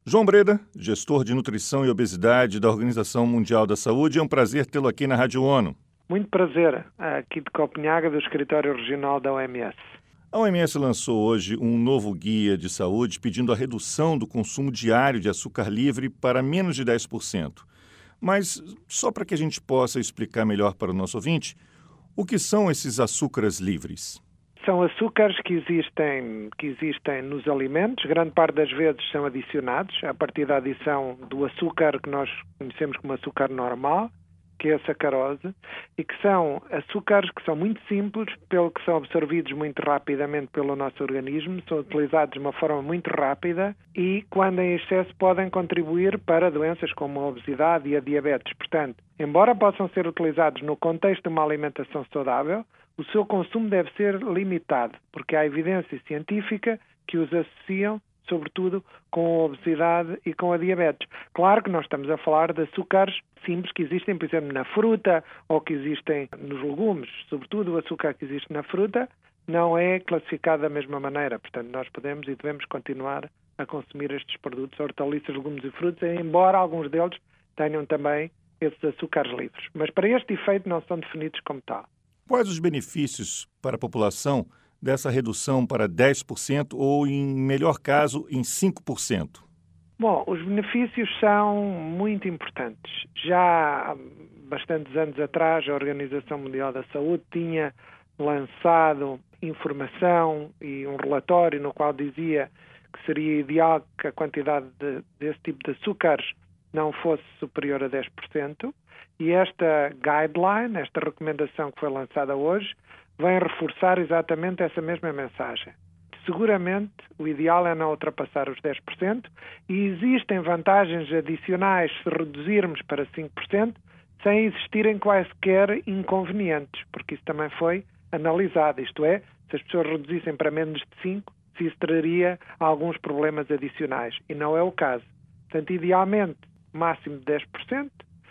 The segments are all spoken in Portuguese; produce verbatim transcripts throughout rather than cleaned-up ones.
João Breda, gestor de nutrição e obesidade da Organização Mundial da Saúde, é um prazer tê-lo aqui na Rádio ONU. Muito prazer, aqui de Copenhaga, do Escritório Regional da O M S. A O M S lançou hoje um novo guia de saúde pedindo a redução do consumo diário de açúcar livre para menos de dez por cento. Mas, só para que a gente possa explicar melhor para o nosso ouvinte, o que são esses açúcares livres? São açúcares que existem, que existem nos alimentos, grande parte das vezes são adicionados, a partir da adição do açúcar que nós conhecemos como açúcar normal, que é a sacarose, e que são açúcares que são muito simples, pelo que são absorvidos muito rapidamente pelo nosso organismo, são utilizados de uma forma muito rápida e, quando em excesso, podem contribuir para doenças como a obesidade e a diabetes. Portanto, embora possam ser utilizados no contexto de uma alimentação saudável, o seu consumo deve ser limitado, porque há evidência científica que os associam sobretudo com a obesidade e com a diabetes. Claro que nós estamos a falar de açúcares simples que existem, por exemplo, na fruta ou que existem nos legumes. Sobretudo o açúcar que existe na fruta não é classificado da mesma maneira. Portanto, nós podemos e devemos continuar a consumir estes produtos, hortaliças, legumes e frutas, embora alguns deles tenham também esses açúcares livres. Mas para este efeito não são definidos como tal. Quais os benefícios para a população dessa redução para dez por cento ou, em melhor caso, em cinco por cento? Bom, os benefícios são muito importantes. Já há bastantes anos atrás, a Organização Mundial da Saúde tinha lançado informação e um relatório no qual dizia que seria ideal que a quantidade de, desse tipo de açúcares não fosse superior a dez por cento. E esta guideline, esta recomendação que foi lançada hoje, vem reforçar exatamente essa mesma mensagem. Seguramente, o ideal é não ultrapassar os dez por cento e existem vantagens adicionais se reduzirmos para cinco por cento sem existirem quaisquer inconvenientes, porque isso também foi analisado. Isto é, se as pessoas reduzissem para menos de cinco por cento, se isso traria alguns problemas adicionais. E não é o caso. Portanto, idealmente, máximo de dez por cento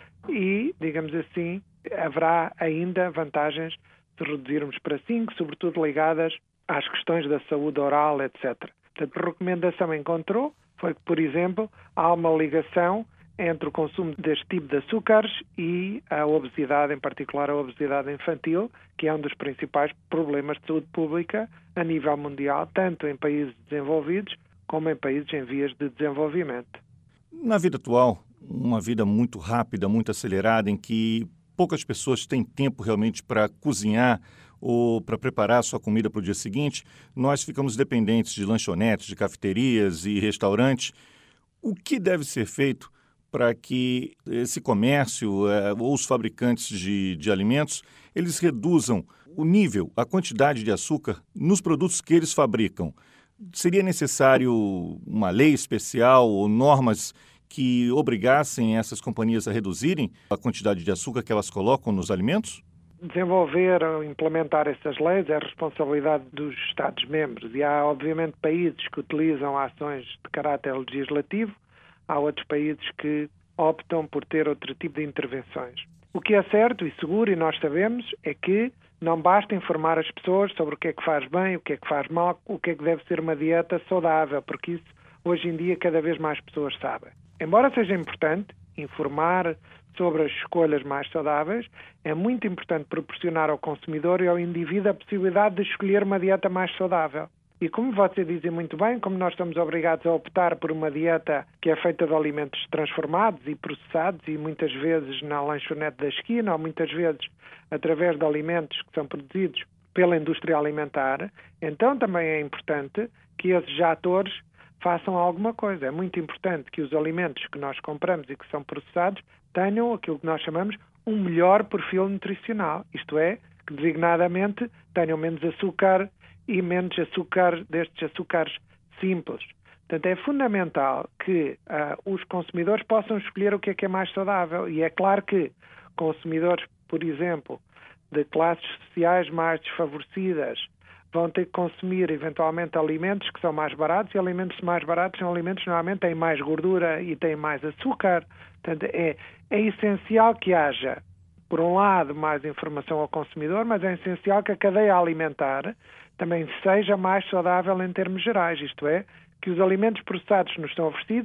e, digamos assim, haverá ainda vantagens se reduzirmos para cinco, sobretudo ligadas às questões da saúde oral, etcétera. Portanto, a recomendação encontrou foi que, por exemplo, há uma ligação entre o consumo deste tipo de açúcares e a obesidade, em particular a obesidade infantil, que é um dos principais problemas de saúde pública a nível mundial, tanto em países desenvolvidos como em países em vias de desenvolvimento. Na vida atual, uma vida muito rápida, muito acelerada, em que poucas pessoas têm tempo realmente para cozinhar ou para preparar a sua comida para o dia seguinte, nós ficamos dependentes de lanchonetes, de cafeterias e restaurantes. O que deve ser feito para que esse comércio eh, ou os fabricantes de, de alimentos, eles reduzam o nível, a quantidade de açúcar nos produtos que eles fabricam? Seria necessário uma lei especial ou normas que obrigassem essas companhias a reduzirem a quantidade de açúcar que elas colocam nos alimentos? Desenvolver ou implementar essas leis é a responsabilidade dos Estados-membros e há, obviamente, países que utilizam ações de caráter legislativo, há outros países que optam por ter outro tipo de intervenções. O que é certo e seguro, e nós sabemos, é que não basta informar as pessoas sobre o que é que faz bem, o que é que faz mal, o que é que deve ser uma dieta saudável, porque isso, hoje em dia, cada vez mais pessoas sabem. Embora seja importante informar sobre as escolhas mais saudáveis, é muito importante proporcionar ao consumidor e ao indivíduo a possibilidade de escolher uma dieta mais saudável. E como você dizem muito bem, como nós estamos obrigados a optar por uma dieta que é feita de alimentos transformados e processados e muitas vezes na lanchonete da esquina ou muitas vezes através de alimentos que são produzidos pela indústria alimentar, então também é importante que esses atores façam alguma coisa. É muito importante que os alimentos que nós compramos e que são processados tenham aquilo que nós chamamos um melhor perfil nutricional. Isto é, que designadamente tenham menos açúcar e menos açúcar destes açúcares simples. Portanto, é fundamental que uh, os consumidores possam escolher o que é que é mais saudável. E é claro que consumidores, por exemplo, de classes sociais mais desfavorecidas, vão ter que consumir, eventualmente, alimentos que são mais baratos, e alimentos mais baratos são alimentos que normalmente têm mais gordura e têm mais açúcar. Portanto, é, é essencial que haja, por um lado, mais informação ao consumidor, mas é essencial que a cadeia alimentar também seja mais saudável em termos gerais, isto é, que os alimentos processados que nos são oferecidos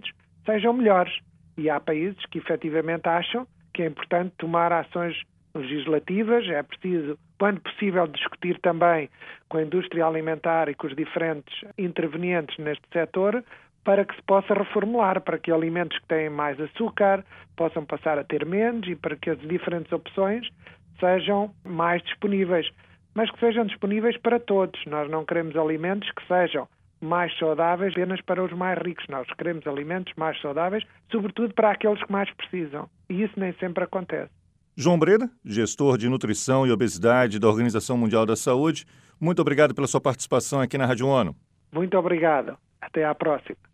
sejam melhores. E há países que efetivamente acham que é importante tomar ações legislativas, é preciso, quando possível, discutir também com a indústria alimentar e com os diferentes intervenientes neste setor, para que se possa reformular, para que alimentos que têm mais açúcar possam passar a ter menos e para que as diferentes opções sejam mais disponíveis, mas que sejam disponíveis para todos. Nós não queremos alimentos que sejam mais saudáveis apenas para os mais ricos. Nós queremos alimentos mais saudáveis, sobretudo para aqueles que mais precisam. E isso nem sempre acontece. João Breda, gestor de nutrição e obesidade da Organização Mundial da Saúde, muito obrigado pela sua participação aqui na Rádio ONU. Muito obrigado. Até à próxima.